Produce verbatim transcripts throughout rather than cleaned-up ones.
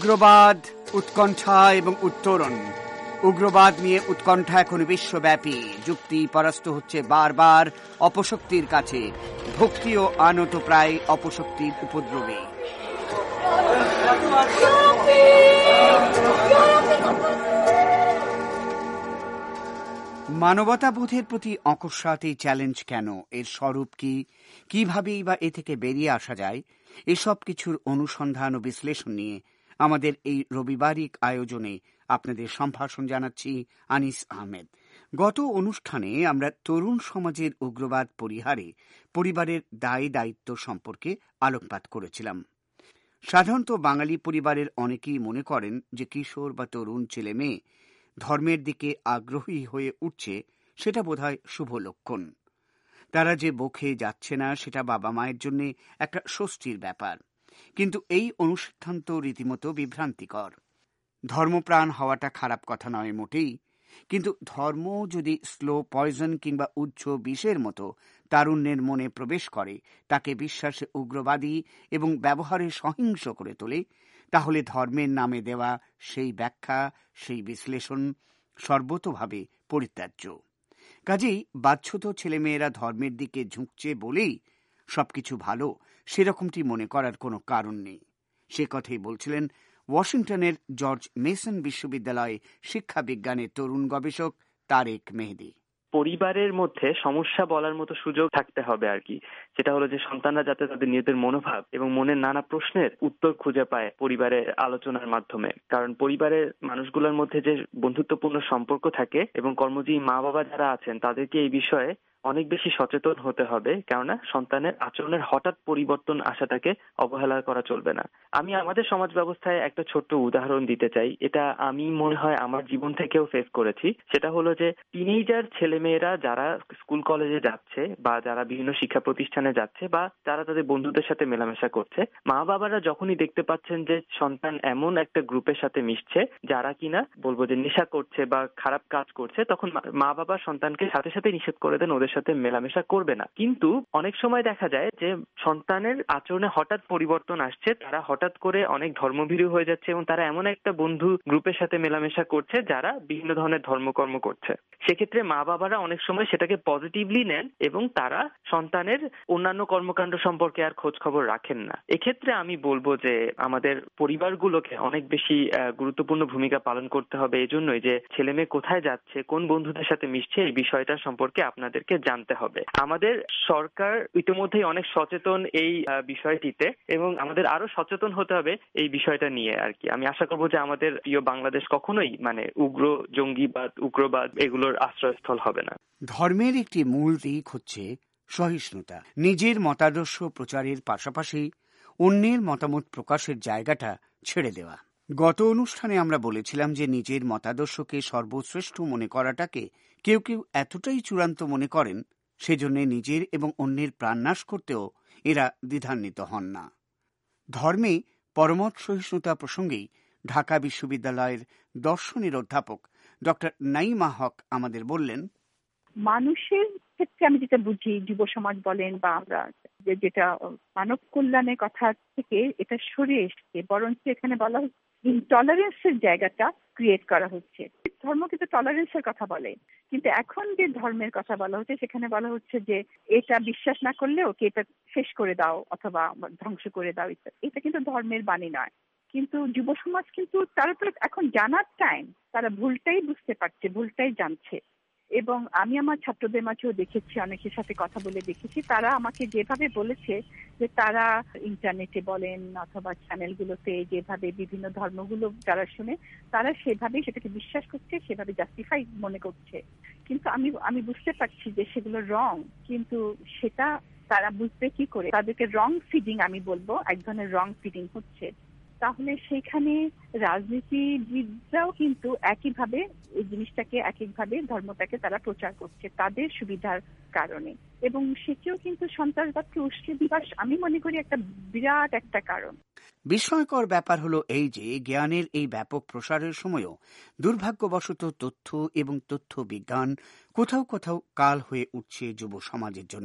উগ্রবাদ, উৎকণ্ঠা এবং উত্তরণ। উগ্রবাদ নিয়ে উৎকণ্ঠা এখন বিশ্বব্যাপী। যুক্তি পরাস্ত হচ্ছে বারবার অপশক্তির কাছে। ভক্তিও আনত প্রায় অপশক্তির উপদ্রবে। মানবতাবোধের প্রতি অকস্মাৎ এই চ্যালেঞ্জ কেন? এর স্বরূপ কি? কিভাবেই বা এ থেকে বেরিয়ে আসা যায়? এসব কিছুর অনুসন্ধান ও বিশ্লেষণ নিয়ে আমাদের এই রবিবারিক আয়োজনে আপনাদের সম্ভাষণ জানাচ্ছি আনিস আহমেদ। গত অনুষ্ঠানে আমরা তরুণ সমাজের উগ্রবাদ পরিহারে পরিবারের দায় দায়িত্ব সম্পর্কে আলোকপাত করেছিলাম। সাধারণত বাঙালি পরিবারের অনেকেই মনে করেন যে কিশোর বা তরুণ ছেলে মেয়ে ধর্মের দিকে আগ্রহী হয়ে উঠছে, সেটা বোধহয় শুভ লক্ষণ। তারা যে বকে যাচ্ছে না, সেটা বাবা মায়ের জন্য একটা স্বস্তির ব্যাপার। কিন্তু এই অনুসিদ্ধান্ত রীতিমতো বিভ্রান্তিকর। ধর্মপ্রাণ হওয়াটা খারাপ কথা নয় মোটেই, কিন্তু ধর্ম যদি স্লো পয়জন কিংবা উচ্চ বিষের মতো তারুণ্যের মনে প্রবেশ করে, তাকে বিশ্বাসে উগ্রবাদী এবং ব্যবহারে সহিংস করে তোলে, তাহলে ধর্মের নামে দেওয়া সেই ব্যাখ্যা, সেই বিশ্লেষণ সর্বতোভাবে পরিত্যাজ্য। কাজেই বাধ্যত ছেলেমেয়েরা ধর্মের দিকে ঝুঁকছে বলেই সবকিছু ভালো, সেরকমটি মনে করার কোনো কারণ নেই। সে কথাই বলছিলেন ওয়াশিংটনের জর্জ মেসন বিশ্ববিদ্যালয়ে শিক্ষা বিজ্ঞানের তরুণ গবেষক তারেক মেহেদি। পরিবারের মধ্যে সমস্যা বলার মতো সুযোগ থাকতে হবে আর কি। সেটা হলো যে সন্তানরা যাতে তাদের নিজেদের মনোভাব এবং মনের নানা প্রশ্নের উত্তর খুঁজে পায় পরিবারের আলোচনার মাধ্যমে। কারণ পরিবারের মানুষগুলোর মধ্যে যে বন্ধুত্বপূর্ণ সম্পর্ক থাকে এবং কর্মজীবী মা বাবা যারা আছেন তাদেরকে এই বিষয়ে অনেক বেশি সচেতন হতে হবে, কেননা সন্তানের আচরণের হঠাৎ পরিবর্তন আসাটাকে অবহেলা করা চলবে না। আমি আমাদের সমাজ ব্যবস্থায় একটা ছোট্ট উদাহরণ দিতে চাই। এটা আমি মনে হয় আমার জীবন থেকেও ফেস করেছি। সেটা হলো যে টিনেজার ছেলেমেয়েরা যারা স্কুল কলেজে যাচ্ছে বা যারা বিভিন্ন শিক্ষা প্রতিষ্ঠানে যাচ্ছে বা যারা তাদের বন্ধুদের সাথে মেলামেশা করছে, মা বাবারা যখনই দেখতে পাচ্ছেন যে সন্তান এমন একটা গ্রুপের সাথে মিশছে যারা কিনা বলবো যে নেশা করছে বা খারাপ কাজ করছে, তখন মা বাবা সন্তানকে সাথে সাথে নিষেধ করে দেন ওদের সাথে মেলামেশা করবে না। কিন্তু অনেক সময় দেখা যায় যে সন্তানের আচরণে হঠাৎ পরিবর্তন আসছে, তারা হঠাৎ করে অনেক ধর্মভীরু হয়ে যাচ্ছে এবং তারা এমন একটা বন্ধু গ্রুপের সাথে মেলামেশা করছে যারা বিভিন্ন ধরনের ধর্মকর্ম করছে। সেক্ষেত্রে মা বাবারা অনেক সময় সেটাকে পজিটিভলি নেন এবং তারা সন্তানের অন্যান্য কর্মকাণ্ড সম্পর্কে আর খোঁজ খবর রাখেন না। এক্ষেত্রে আমি বলবো যে আমাদের পরিবারগুলোকে অনেক বেশি গুরুত্বপূর্ণ ভূমিকা পালন করতে হবে, এজন্যই যে ছেলে মেয়ে কোথায় যাচ্ছে, কোন বন্ধুদের সাথে মিশছে, এই বিষয়টা সম্পর্কে আপনাদেরকে জানতে হবে। আমাদের সরকার ইতিমধ্যেই অনেক সচেতন এই বিষয়টিতে এবং আমাদের আরো সচেতন হতে হবে এই বিষয়টা নিয়ে আর কি। আমি আশা করবো যে আমাদের প্রিয় বাংলাদেশ কখনোই মানে উগ্র জঙ্গিবাদ, উগ্রবাদ এগুলোর আশ্রয়স্থল হবে না। ধর্মের একটি মূল দিক হচ্ছে সহিষ্ণুতা। নিজের মতাদর্শ প্রচারের পাশাপাশি অন্যের মতামত প্রকাশের জায়গাটা ছেড়ে দেওয়া। গত অনুষ্ঠানে আমরা বলেছিলাম যে নিজের মতাদর্শকে সর্বশ্রেষ্ঠ মনে করাটাকে কেউ কেউ এতটাই চূড়ান্ত মনে করেন, সেজন্য নিজের এবং অন্যের প্রাণনাশ করতেও এরা দ্বিধান্বিত হন না। ধর্মে পরমত সহিষ্ণুতা প্রসঙ্গেই ঢাকা বিশ্ববিদ্যালয়ের দর্শনের অধ্যাপক ডক্টর নাইমা হক আমাদের বললেন, মানুষের ক্ষেত্রে আমি যেটা বুঝি, যুব সমাজ বলেন বা আমরা যেটা মানব কল্যাণের কথা থেকে এটা সরে এসছে, বরঞ্চ এখানে বলা হচ্ছে ইনটলারেন্সের জায়গাটা ক্রিয়েট করা হচ্ছে। ধর্ম কিন্তু টলারেন্সের কথা বলে, কিন্তু এখন যে ধর্মের কথা বলা হচ্ছে সেখানে বলা হচ্ছে যে এটা বিশ্বাস না করলেও কি এটা শেষ করে দাও অথবা ধ্বংস করে দাও। এটা কিন্তু ধর্মের বাণী নয়। কিন্তু যুব সমাজ কিন্তু তারা তো এখন জানার টাইম, তারা ভুলটাই বুঝতে পারছে, ভুলটাই জানছে। এবং আমি আমার ছাত্রদের মাঝেও দেখেছি, অনেকের সাথে কথা বলে দেখেছি, তারা আমাকে যেভাবে বলেছে যে তারা ইন্টারনেটে বলেন অথবা চ্যানেলগুলোতে যেভাবে বিভিন্ন ধর্মগুলো যারা শুনে তারা সেভাবেই সেটাকে বিশ্বাস করছে, সেভাবে জাস্টিফাই মনে করছে। কিন্তু আমি আমি বুঝতে পারছি যে সেগুলো রং, কিন্তু সেটা তারা বুঝবে কি করে? তাদেরকে রং ফিডিং আমি বলবো, এক ধরনের রং ফিডিং হচ্ছে। তাহলে সেইখানে রাজনীতিবিদরাও কিন্তু একইভাবে এই জিনিসটাকে একইভাবে ধর্মটাকে তারা প্রচার করছে তাদের সুবিধার কারণে, এবং সেটিও কিন্তু সন্ত্রাসবাদকে উস্কে দিবার আমি মনে করি একটা বিরাট একটা কারণ। বিস্ময়কর ব্যাপার হলো এই যে জ্ঞানের এই ব্যাপক প্রসারের সময়ও দুর্ভাগ্যবশত তথ্য এবং তথ্য বিজ্ঞান কোথাও কোথাও কাল হয়ে উঠছে যুব সমাজের জন্যে।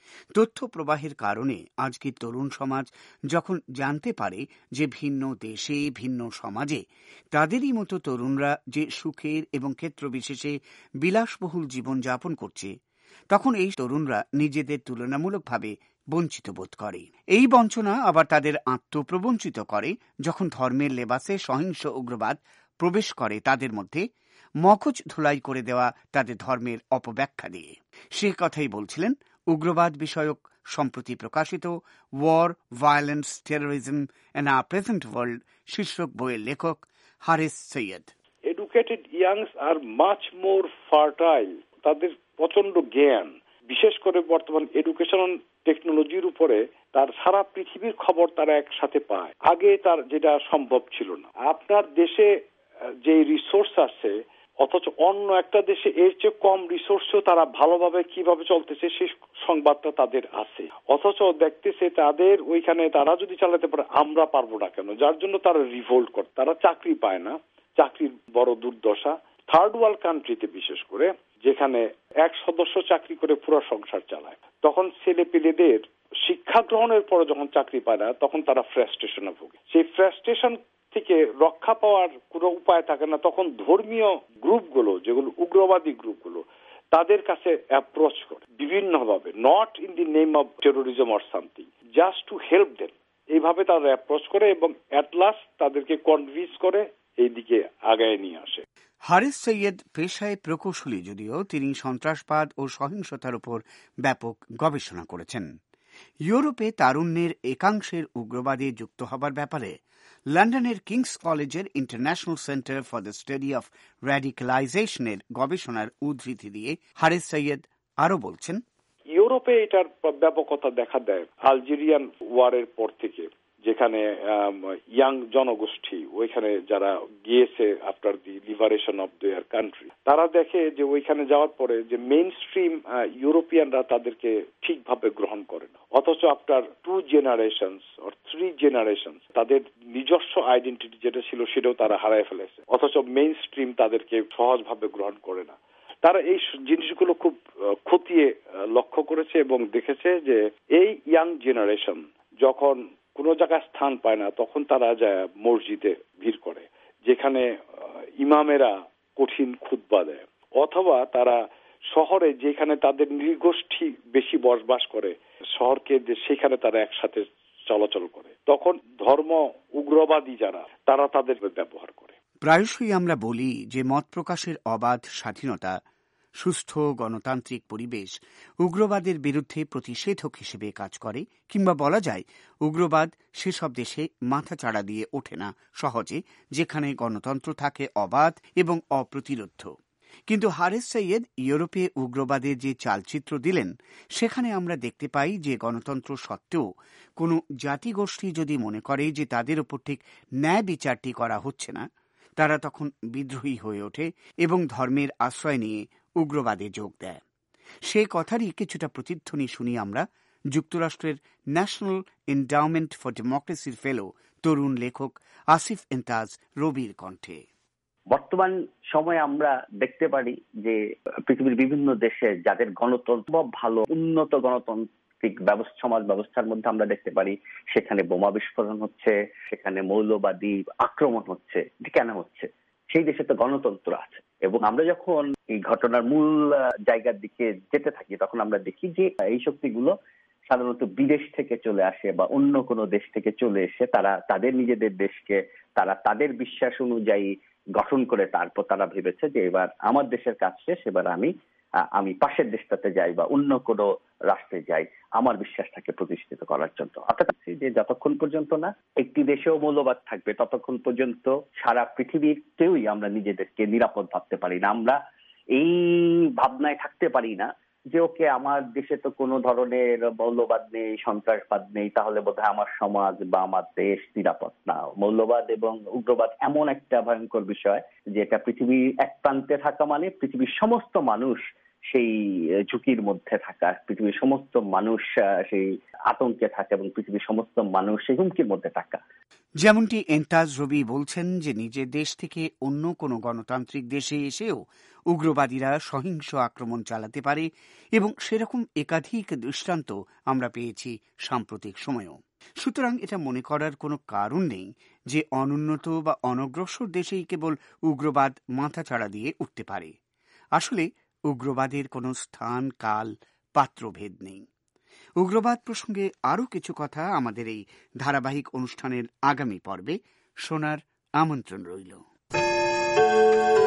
তথ্য প্রবাহের কারণে আজকের তরুণ সমাজ যখন জানতে পারে যে ভিন্ন দেশে ভিন্ন সমাজে তাদেরই মতো তরুণরা যে সুখের এবং ক্ষেত্রবিশেষে বিলাসবহুল জীবনযাপন করছে, তখন এই তরুণরা নিজেদের তুলনামূলকভাবে বঞ্চিত বোধ করে। এই বঞ্চনা আবার তাদের আত্মপ্রবঞ্চিত করে যখন ধর্মের লেবাসে সহিংস উগ্রবাদ প্রবেশ করে তাদের মধ্যে, মগজ ধুলাই করে দেওয়া তাদের ধর্মের অপব্যাখ্যা দিয়ে। সে কথাই বলছিলেন উগ্রবাদ বিষয়ক সম্প্রতি প্রকাশিত war, violence, terrorism and our present world শীর্ষক বইয়ের লেখক Haris Syed. Educated youngs are much more fertile. তাদের প্রচন্ড জ্ঞান, বিশেষ করে বর্তমান এডুকেশন টেকনোলজির উপরে তার সারা পৃথিবীর খবর তারা একসাথে পায়। আগে তার যেটা সম্ভব ছিল না। আপনার দেশে যে রিসোর্স আছে, অথচ অন্য একটা দেশে এর চেয়ে কম রিসোর্সও তারা ভালোভাবে কিভাবে চলতেছে সেই সংবাদটা তাদের আছে। অথচ দেখতেছে তাদের ওইখানে তারা যদি চালাতে পারে আমরা পারবো না কেন, যার জন্য তারা রিভোল্ট করে। তারা চাকরি পায় না, চাকরির বড় দুর্দশা। থার্ড ওয়ার্ল্ড কান্ট্রিতে বিশেষ করে, যেখানে এক সদস্য চাকরি করে পুরো সংসার চালায়, তখন ছেলে পেলেদের শিক্ষা গ্রহণের পরে যখন চাকরি পায় না, তখন তারা ফ্রাস্ট্রেশনে ভোগে। সেই ফ্রাস্ট্রেশন থেকে রক্ষা পাওয়ার কোনো উপায় থাকে না। তখন ধর্মীয় গ্রুপগুলো, যেগুলো উগ্রবাদী গ্রুপগুলো, তাদের কাছে অ্যাপ্রোচ করে বিভিন্নভাবে, not in the name of terrorism or something, just to help them. এইভাবে তারা অ্যাপ্রোচ করে এবং অ্যাট লাস্ট তাদেরকে কনভিন্স করে এইদিকে আগায় নিয়ে আসে। হারিস সৈয়দ পেশায় প্রকৌশলী, যদিও তিনি সন্ত্রাসবাদ ও সহিংসতার উপর ব্যাপক গবেষণা করেছেন। ইউরোপে তারুণ্যের একাংশের উগ্রবাদে যুক্ত হবার ব্যাপারে লন্ডনের কিংস কলেজের international centre for the study of র্যাডিক্যালাইজেশনের গবেষণার উদ্ধৃতি দিয়ে হারিস সৈয়দ আরো বলছেন, ইউরোপে এটার ব্যাপকতা দেখা দেয় আলজেরিয়ান ওয়ারের পর থেকে, যেখানে ইয়াং জনগোষ্ঠী ওইখানে যারা গিয়েছে after the liberation of their country, তারা দেখে যে ওইখানে যাওয়ার পরে যে মেইন স্ট্রিম ইউরোপিয়ানরা তাদেরকে ঠিকভাবে গ্রহণ করে না। অথচ after two generations or three generations তাদের নিজস্ব আইডেন্টিটি যেটা ছিল সেটাও তারা হারায় ফেলেছে। অথচ মেইন স্ট্রিম তাদেরকে সহজভাবে গ্রহণ করে না। তারা এই জিনিসগুলো খুব খতিয়ে লক্ষ্য করেছে এবং দেখেছে যে এই ইয়াং জেনারেশন যখন কোন জায়গায় স্থান পায় না, তখন তারা যায় মসজিদে ভিড় করে, যেখানে ইমামেরা কঠিন খুতবা দেয়, অথবা তারা শহরে যেখানে তাদের নৃগোষ্ঠী বেশি বসবাস করে, শহরকে সেখানে তারা একসাথে চলাচল করে, তখন ধর্ম উগ্রবাদী যারা তারা তাদের ব্যবহার করে। প্রায়শই আমরা বলি যে মত প্রকাশের অবাধ স্বাধীনতা, সুস্থ গণতান্ত্রিক পরিবেশ উগ্রবাদের বিরুদ্ধে প্রতিষেধক হিসেবে কাজ করে, কিংবা বলা যায় উগ্রবাদ সেসব দেশে মাথা চাড়া দিয়ে ওঠে না সহজে, যেখানে গণতন্ত্র থাকে অবাধ এবং অপ্রতিরোধ্য। কিন্তু হারিস সৈয়দ ইউরোপে উগ্রবাদের যে চালচিত্র দিলেন, সেখানে আমরা দেখতে পাই যে গণতন্ত্র সত্ত্বেও কোনো জাতিগোষ্ঠী যদি মনে করে যে তাদের ওপর ঠিক ন্যায় বিচারটি করা হচ্ছে না, তারা তখন বিদ্রোহী হয়ে ওঠে এবং ধর্মের আশ্রয় নিয়ে উগ্রবাদে যোগ দেয়। সে কথারই কিছুটা প্রতিধ্বনি শুনি আমরা যুক্তরাষ্ট্রের ন্যাশনাল এন্ডাওমেন্ট ফর ডেমোক্রেসির ফেলো তরুণ লেখক আসিফ ইমতাজ রবির কণ্ঠে। বর্তমান সময়ে আমরা দেখতে পারি যে পৃথিবীর বিভিন্ন দেশে যাদের গণতন্ত্র ভালো, উন্নত গণতান্ত্রিক ব্যবস্থা, সমাজ ব্যবস্থার মধ্যে আমরা দেখতে পারি সেখানে বোমা বিস্ফোরণ হচ্ছে, সেখানে মৌলবাদী আক্রমণ হচ্ছে। কেন হচ্ছে? সেই দেশে তো গণতন্ত্র আছে। এবং আমরা যখন এই ঘটনার মূল জায়গার দিকে যেতে থাকি, তখন আমরা দেখি যে এই শক্তিগুলো সাধারণত বিদেশ থেকে চলে আসে বা অন্য কোনো দেশ থেকে চলে এসে তারা তাদের নিজেদের দেশকে তারা তাদের বিশ্বাস অনুযায়ী গঠন করে তারপর তারা ভেবেছে যে এবার আমার দেশের কাজ শেষ, এবার আমি আমি পাশের দেশটাতে যাই বা অন্য কোনো রাষ্ট্রে যাই আমার বিশ্বাসটাকে প্রতিষ্ঠিত করার জন্য। অর্থাৎ যে যতক্ষণ পর্যন্ত না একটি দেশেও মৌলবাদ থাকবে, ততক্ষণ পর্যন্ত সারা পৃথিবীর কেউই আমরা নিজেদেরকে নিরাপদ ভাবতে পারি না। আমরা এই ভাবনায় থাকতে পারি না যে ওকে আমার দেশে তো কোনো ধরনের মৌলবাদ নেই, সন্ত্রাসবাদ নেই, তাহলে বোধহয় আমার সমাজ বা আমার দেশ নিরাপদ না। মৌলবাদ এবং উগ্রবাদ এমন একটা ভয়ঙ্কর বিষয় যেটা পৃথিবীর এক প্রান্তে থাকা মানে পৃথিবীর সমস্ত মানুষ সেই ঝুঁকির মধ্যে থাকা, পৃথিবীর সমস্ত মানুষ সেই আতঙ্কে থাকা এবং পৃথিবীর সমস্ত মানুষ সেই হুমকির মধ্যে থাকা। যেমনটি এন্তাজ রবি বলছেন যে নিজের দেশ থেকে অন্য কোনো গণতান্ত্রিক দেশে এসেও উগ্রবাদীরা সহিংস আক্রমণ চালাতে পারে এবং সেরকম একাধিক দৃষ্টান্ত আমরা পেয়েছি সাম্প্রতিক সময়েও। সুতরাং এটা মনে করার কোনো কারণ নেই যে অনুন্নত বা অনগ্রসর দেশেই কেবল উগ্রবাদ মাথাচাড়া দিয়ে উঠতে পারে। আসলে উগ্রবাদের কোনো স্থান, কাল, পাত্রভেদ নেই। উগ্রবাদ প্রসঙ্গে আরও কিছু কথা আমাদের এই ধারাবাহিক অনুষ্ঠানের আগামী পর্বে শোনার আমন্ত্রণ রইল।